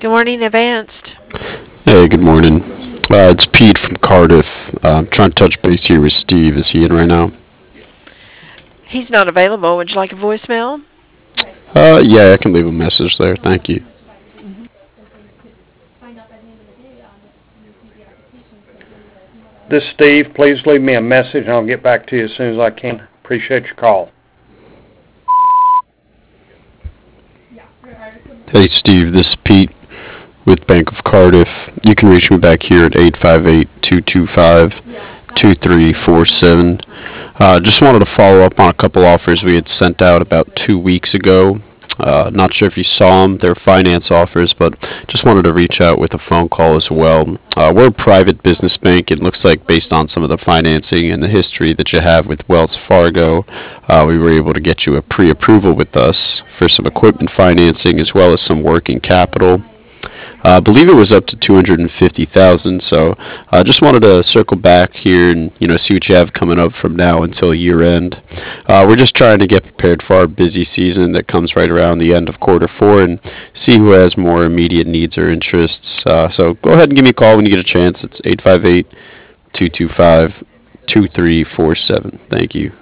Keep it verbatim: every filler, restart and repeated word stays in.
Good morning, Advanced. Hey, good morning. Uh, it's Pete from Cardiff. Uh, I'm trying to touch base here with Steve. Is he in right now? He's not available. Would you like a voicemail? Uh, yeah, I can leave a message there. Thank you. This is Steve. Please leave me a message and I'll get back to you as soon as I can. Appreciate your call. Hey, Steve, this is Pete with Bank of Cardiff. You can reach me back here at eight five eight, two two five, two three four seven. Uh, just wanted to follow up on a couple offers we had sent out about two weeks ago. Uh, not sure if you saw them. They're finance offers, but just wanted to reach out with a phone call as well. Uh, we're a private business bank. It looks like based on some of the financing and the history that you have with Wells Fargo, uh, we were able to get you a pre-approval with us for some equipment financing as well as some working capital. Uh, I believe it was up to two hundred fifty thousand dollars. So I uh, just wanted to circle back here and you know see what you have coming up from now until year end. Uh, we're just trying to get prepared for our busy season that comes right around the end of quarter four and see who has more immediate needs or interests. Uh, so go ahead and give me a call when you get a chance. It's eight five eight, two two five, two three four seven. Thank you.